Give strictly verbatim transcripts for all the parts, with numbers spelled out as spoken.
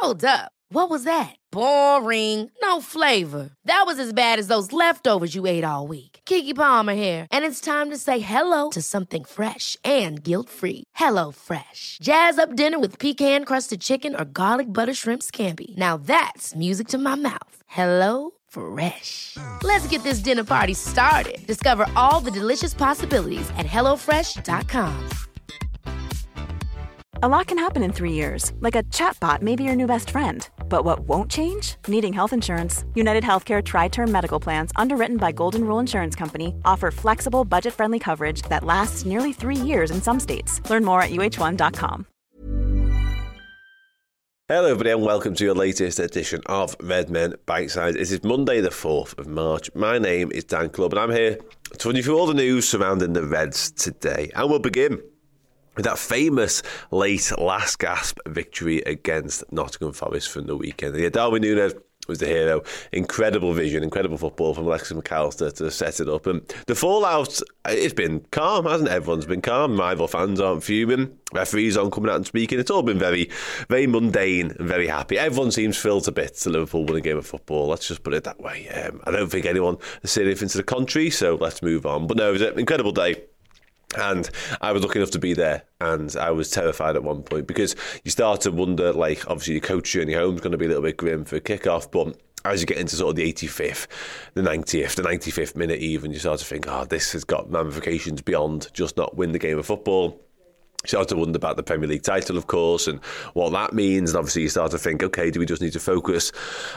Hold up. What was that? Boring. No flavor. That was as bad as those leftovers you ate all week. Keke Palmer here, and it's time to say hello to something fresh and guilt-free. Hello Fresh. Jazz up dinner with pecan-crusted chicken or garlic butter shrimp scampi. Now that's music to my mouth. Hello Fresh. Let's get this dinner party started. Discover all the delicious possibilities at hello fresh dot com. A lot can happen in three years, like a chatbot may be your new best friend. But what won't change? Needing health insurance. United Healthcare Tri-Term Medical Plans, underwritten by Golden Rule Insurance Company, offer flexible, budget-friendly coverage that lasts nearly three years in some states. Learn more at U H one dot com. Hello everybody and welcome to your latest edition of Red Men Bite Size. It is Monday the fourth of March. My name is Dan Clubb and I'm here to run you through all the news surrounding the Reds today. And we'll begin with that famous late last gasp victory against Nottingham Forest from the weekend. Yeah, Darwin Núñez was the hero. Incredible vision, incredible football from Alexis McAllister to set it up. And the fallout, it's been calm, hasn't it? Everyone's been calm. Rival fans aren't fuming. Referees aren't coming out and speaking. It's all been very, very mundane and very happy. Everyone seems filled to bits to Liverpool win a game of football. Let's just put it that way. Um, I don't think anyone has said anything to the contrary, so let's move on. But no, it was an incredible day. And I was lucky enough to be there, and I was terrified at one point because you start to wonder, like, obviously your coach journey home is going to be a little bit grim for a kick-off, but as you get into sort of the eighty-fifth, the ninetieth, the ninety-fifth minute even, you start to think, oh, this has got ramifications beyond just not win the game of football. You start to wonder about the Premier League title, of course, and what that means. And obviously you start to think, OK, do we just need to focus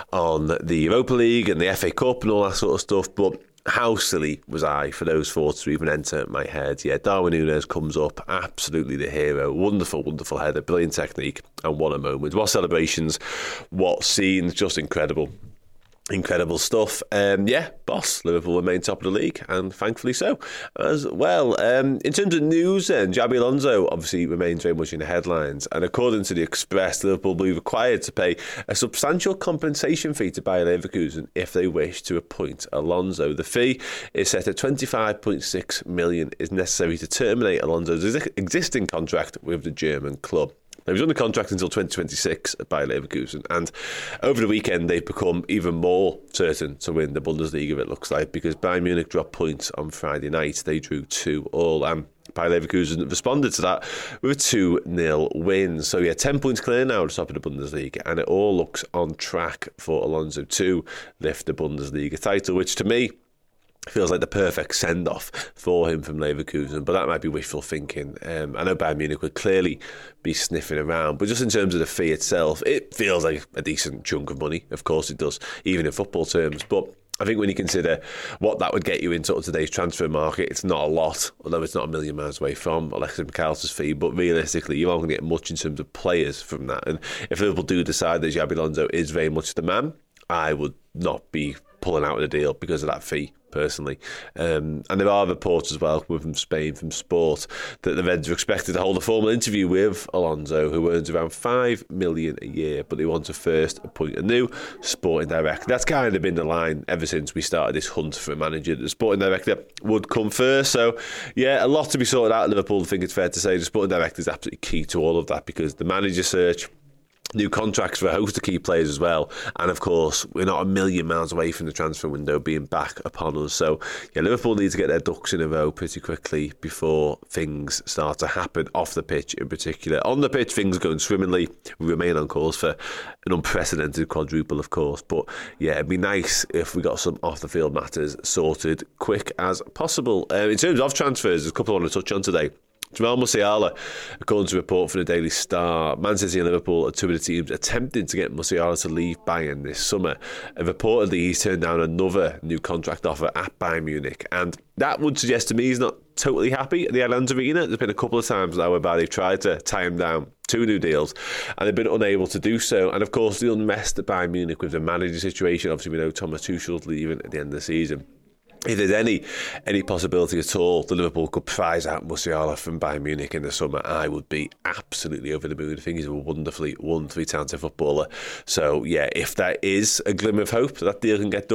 on the Europa League and the F A Cup and all that sort of stuff? But how silly was I for those thoughts to even enter my head? Yeah, Darwin Núñez comes up, absolutely the hero. Wonderful, wonderful header, brilliant technique, and what a moment. What celebrations, what scenes, just incredible. Incredible stuff. Um, yeah, boss, Liverpool remain top of the league, and thankfully so as well. Um, in terms of news then, Xabi Alonso obviously remains very much in the headlines, and according to the Express, Liverpool will be required to pay a substantial compensation fee to Bayer Leverkusen if they wish to appoint Alonso. The fee is set at twenty-five point six million pounds, is necessary to terminate Alonso's existing contract with the German club. Now, he's under contract until twenty twenty-six at Bayer Leverkusen, and over the weekend they've become even more certain to win the Bundesliga, it looks like, because Bayern Munich dropped points on Friday night. They drew two all, and Bayer Leverkusen responded to that with a two nil win. So yeah, ten points clear now at the top of the Bundesliga, and it all looks on track for Alonso to lift the Bundesliga title, which to me feels like the perfect send-off for him from Leverkusen, but that might be wishful thinking. Um, I know Bayern Munich would clearly be sniffing around, but just in terms of the fee itself, it feels like a decent chunk of money. Of course it does, even in football terms. But I think when you consider what that would get you in sort of today's transfer market, it's not a lot, although it's not a million miles away from Alexis McAllister's fee. But realistically, you aren't going to get much in terms of players from that. And if Liverpool do decide that Xabi Alonso is very much the man, I would not be pulling out of the deal because of that fee, personally. Um, and there are reports as well from Spain, from Sport, that the Reds are expected to hold a formal interview with Alonso, who earns around five million pounds a year, but they want to first appoint a new sporting director. That's kind of been the line ever since we started this hunt for a manager. The sporting director would come first. So, yeah, a lot to be sorted out at Liverpool. I think it's fair to say the sporting director is absolutely key to all of that, because the manager search, new contracts for a host of key players as well, and of course we're not a million miles away from the transfer window being back upon us. So yeah, Liverpool need to get their ducks in a row pretty quickly before things start to happen off the pitch in particular. On the pitch, things are going swimmingly. We remain on course for an unprecedented quadruple, of course, but yeah, it'd be nice if we got some off the field matters sorted quick as possible. Uh, in terms of transfers, there's a couple I want to touch on today. Jamal Musiala, according to a report from the Daily Star, Man City and Liverpool are two of the teams attempting to get Musiala to leave Bayern this summer. And reportedly, he's turned down another new contract offer at Bayern Munich. And that would suggest to me he's not totally happy at the Allianz Arena. There's been a couple of times now whereby they've tried to tie him down, two new deals, and they've been unable to do so. And of course, the unrest at Bayern Munich with the manager situation. Obviously, we know Thomas Tuchel's leaving at the end of the season. If there's any any possibility at all that Liverpool could prize out Musiala from Bayern Munich in the summer, I would be absolutely over the moon. I think he's a wonderfully, wonderfully talented footballer. So, yeah, if there is a glimmer of hope that that deal can get done,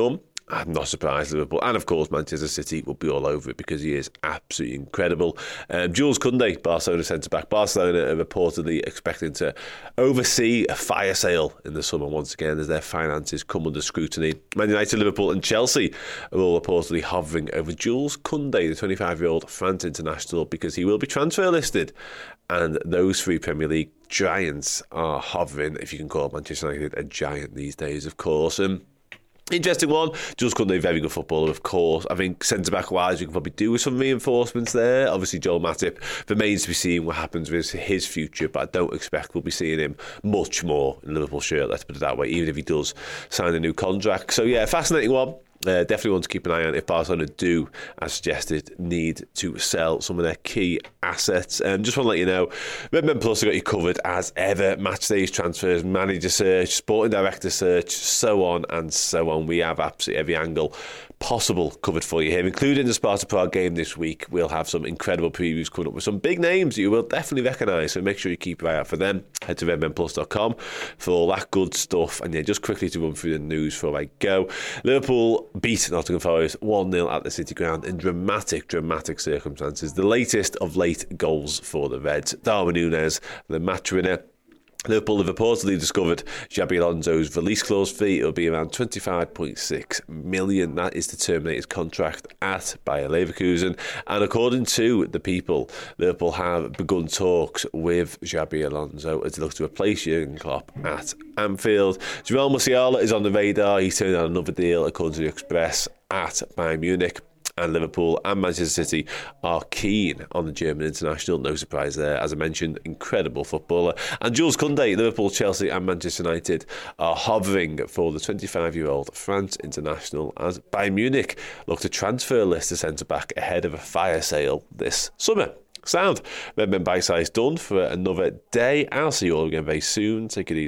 I'm not surprised, Liverpool. And, of course, Manchester City will be all over it because he is absolutely incredible. Um, Jules Koundé, Barcelona centre-back. Barcelona are reportedly expecting to oversee a fire sale in the summer once again as their finances come under scrutiny. Man United, Liverpool and Chelsea are all reportedly hovering over Jules Koundé, the twenty-five-year-old France international, because he will be transfer listed. And those three Premier League giants are hovering, if you can call Manchester United a giant these days, of course. Um, Interesting one. Jules Koundé, very good footballer, of course. I think centre-back wise, we can probably do with some reinforcements there. Obviously, Joel Matip remains to be seen what happens with his future, but I don't expect we'll be seeing him much more in Liverpool shirt, let's put it that way, even if he does sign a new contract. So, yeah, fascinating one. Uh, definitely one to keep an eye on if Barcelona do, as suggested, need to sell some of their key assets. And um, just want to let you know, Redmen Plus have got you covered as ever. Match days, transfers, manager search, sporting director search, so on and so on. We have absolutely every angle possible covered for you here, including the Sparta Prague game this week. We'll have some incredible previews coming up with some big names that you will definitely recognise, so make sure you keep your eye out for them. Head to redmen plus dot com for all that good stuff. And yeah, just quickly to run through the news before I go. Liverpool beat Nottingham Forest one nil at the City Ground in dramatic, dramatic circumstances. The latest of late goals for the Reds. Darwin Núñez, the match winner. Liverpool have reportedly discovered Xabi Alonso's release clause fee. It'll be around twenty-five point six million. That is to terminate his contract at Bayer Leverkusen. And according to the People, Liverpool have begun talks with Xabi Alonso as they look to replace Jurgen Klopp at Anfield. Jamal Musiala is on the radar. He's turned down another deal, according to the Express, at Bayern Munich. And Liverpool and Manchester City are keen on the German international. No surprise there. As I mentioned, incredible footballer. And Jules Koundé, Liverpool, Chelsea and Manchester United are hovering for the twenty-five-year-old France international as Bayern Munich look to transfer list the centre-back ahead of a fire sale this summer. Sound. Redmen Bite Size done for another day. I'll see you all again very soon. Take it easy.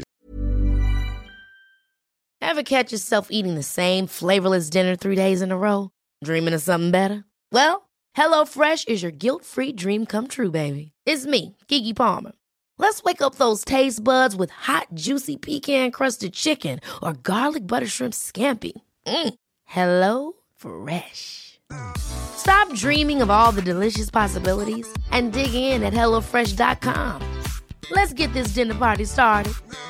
Ever catch yourself eating the same flavourless dinner three days in a row? Dreaming of something better? Well, HelloFresh is your guilt-free dream come true, baby. It's me, Keke Palmer. Let's wake up those taste buds with hot, juicy pecan-crusted chicken or garlic butter shrimp scampi. Mm. Hello Fresh. Stop dreaming of all the delicious possibilities and dig in at hello fresh dot com. Let's get this dinner party started.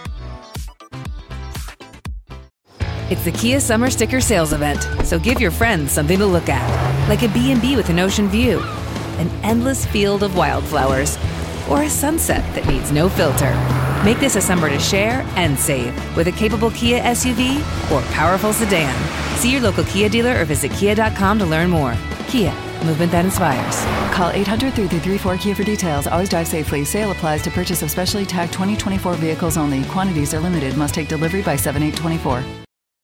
It's the Kia Summer Sticker Sales Event, so give your friends something to look at, like a B and B with an ocean view, an endless field of wildflowers, or a sunset that needs no filter. Make this a summer to share and save with a capable Kia S U V or powerful sedan. See your local Kia dealer or visit kia dot com to learn more. Kia, movement that inspires. Call eight hundred, three three three, four K I A for details. Always drive safely. Sale applies to purchase of specially tagged twenty twenty-four vehicles only. Quantities are limited. Must take delivery by seven eight twenty-four.